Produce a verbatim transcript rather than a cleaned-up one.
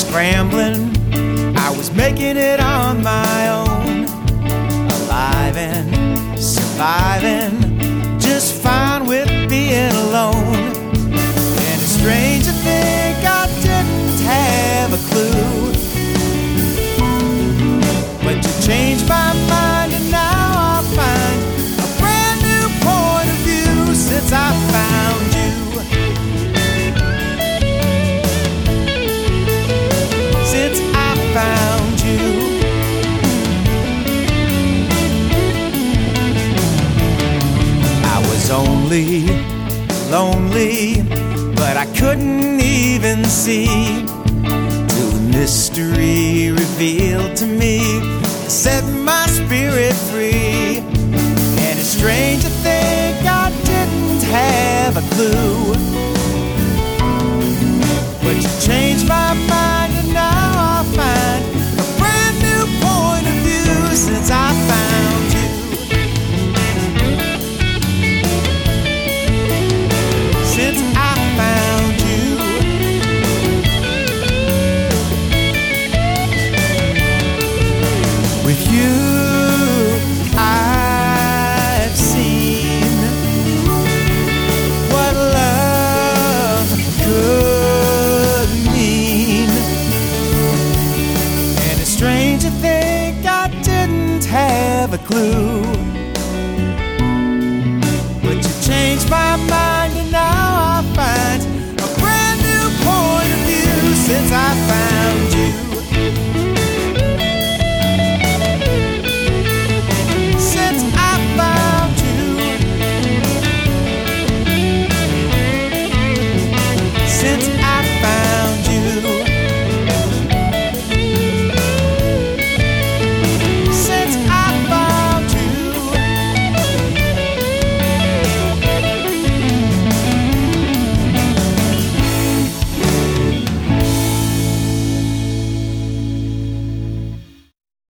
scrambling, I was making it on my own, alive and surviving, just fine with being alone. And it's strange to think I didn't have a clue, but you changed my mind and now I find a brand new point of view since I found you. Since I found you. I was only lonely, but I couldn't even see till the mystery revealed to me set my spirit free. And it's strange to think I didn't have a clue, but you changed my mind and now I find a brand new point of view since I found you. Since I found you. With you I've seen what love could mean. And it's strange to think I didn't have a clue, but you changed my mind and now I find